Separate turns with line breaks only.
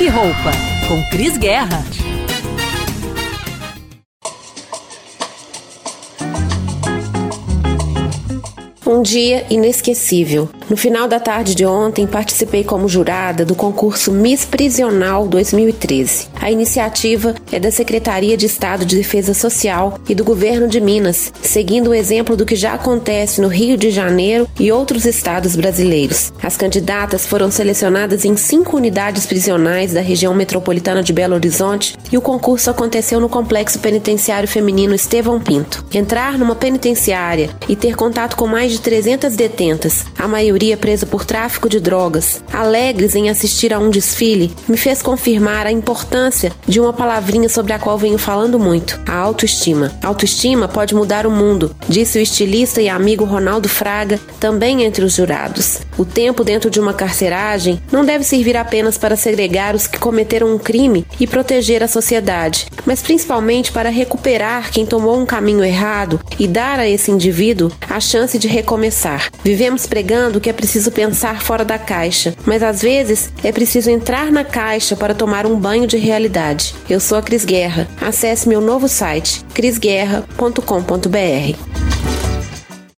Roupa, com Cris Guerra.
Um dia inesquecível. No final da tarde de ontem, participei como jurada do concurso Miss Prisional 2013. A iniciativa é da Secretaria de Estado de Defesa Social e do Governo de Minas, seguindo o exemplo do que já acontece no Rio de Janeiro e outros estados brasileiros. As candidatas foram selecionadas em 5 unidades prisionais da região metropolitana de Belo Horizonte e o concurso aconteceu no Complexo Penitenciário Feminino Estevão Pinto. Entrar numa penitenciária e ter contato com mais de 300 detentas, a maioria presa por tráfico de drogas, alegres em assistir a um desfile, me fez confirmar a importância de uma palavrinha sobre a qual venho falando muito, a autoestima. Autoestima pode mudar o mundo, disse o estilista e amigo Ronaldo Fraga, também entre os jurados. O tempo dentro de uma carceragem não deve servir apenas para segregar os que cometeram um crime e proteger a sociedade, mas principalmente para recuperar quem tomou um caminho errado e dar a esse indivíduo a chance de recomeçar. Vivemos pregando que é preciso pensar fora da caixa, mas às vezes é preciso entrar na caixa para tomar um banho de realidade. Eu sou a Cris Guerra. Acesse meu novo site, crisguerra.com.br.